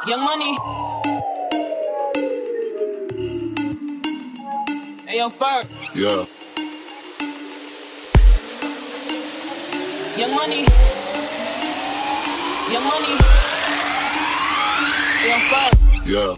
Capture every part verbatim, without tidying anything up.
Young Money. Hey, yo, Ferg. Yeah. Young Money. Young Money. Hey, yo, Ferg. Yeah.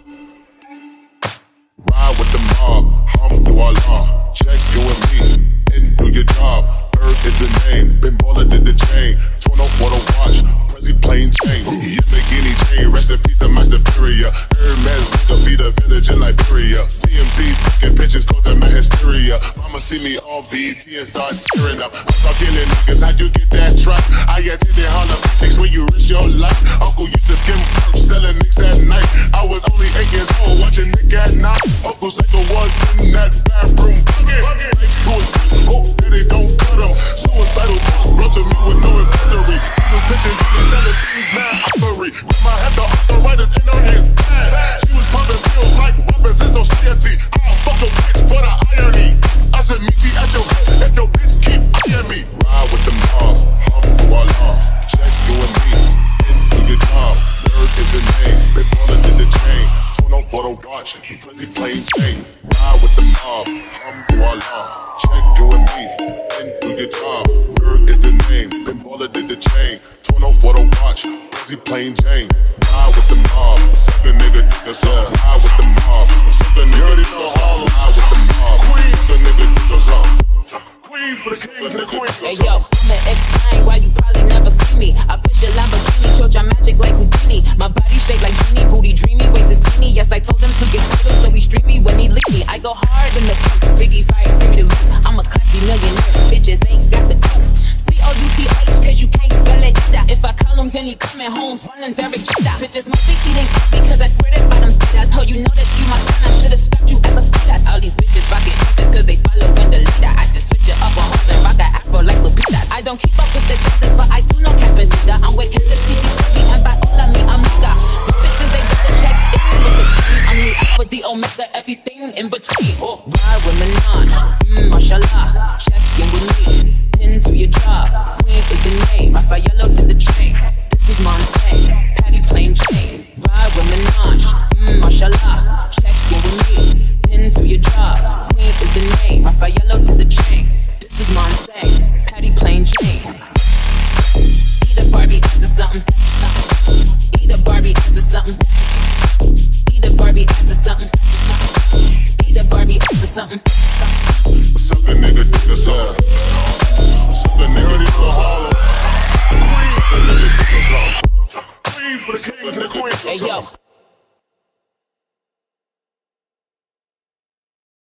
Ride with the mob, hum through our law. Check you and me, and do your job. Earth is the name, Ben Baller did the chain. Torn off for the watch, Prezi plain Jane. You make any chain, rest in peace to my superior. Hermes with the feed a village in Liberia. T M Z taking pictures, causing my hysteria. Mama see me on B E T and start tearing up. I start killing niggas, how you get that truck? I attended Harlem Phoenix when you risk your life. Uncle used to skim perp, selling nicks at night. I was only eight years old, watching Nick at night. Uncle Psycho was in that bathroom bucket. Like to his hope that they don't cut him. Suicidal thoughts brought to me with no inventory. He was pitching, selling things, mad offery. With my head, the arthritis in her hands bad. She was pumping pills like weapons in society. I'll fuck a bitch for the irony. I said, meet you at your head if your bitch keep eyeing me. Ride with the mob, hum through our law. Check you and me, into your job. Word is the name, Ben Baller did the chain. Torn off for the watch, Prezi plain Jane. Ride with the mob, hum through our law. Check you and me, into your job. Word is the name, Ben Baller did the chain. Torn off for the watch, Prezi plain Jane. Ride with the mob, suck a nigga, nigga, so ride with the mob. Suck a nigga, nigga, so ride with the mob. Suck a nigga, nigga, so. Hey yo, I'ma explain why you probably never see me. I push a Lamborghini, show your magic like Houdini. My body shake like genie, booty dreamy, waist is teeny. Yes, I told him to get titles, so he stream me when he leave me. I go hard in the booth, Biggie fires, give me the loot. I'm a classy millionaire, bitches ain't got the goof. C O U T H, cause you can't spell it. If I call him, then he coming home, running Derek Jeter. Bitches must be eating because I swear that bottom feeders. Ho, you know that you my son, I should've scrapped you as a fetus. All these bitches rockin' bitches cause they followin' the leader. I just switch it up on hoes and rock that afro like Lupitas. I don't keep up with the justice, but I do know Capacita. I'm with Candace, T T T V, and by all I mean, I'm nigga. The bitches, they better check in with the queen. I'm the alpha, the omega, everything in between. Oh, ride with Manon, mmm, mashallah. Check in with me, pin to your job. Queen is the name, Raffaello did the chain. This is Monse, Patty plain Jane. Ride with Minaj, mmm, mashallah. Check in with me, pin to your job. Queen is the name, Raffaello did the chain. This is Monse, Patty plain Jane. Eat a Barbie ass or something. Eat a Barbie ass or something. Eat a Barbie ass or something. Eat a Barbie ass or something. Suck a nigga, nigga, so. Suck a nigga, nigga, so. Suck a nigga, nigga, so. Queen for the kings and the queens. Hey yo.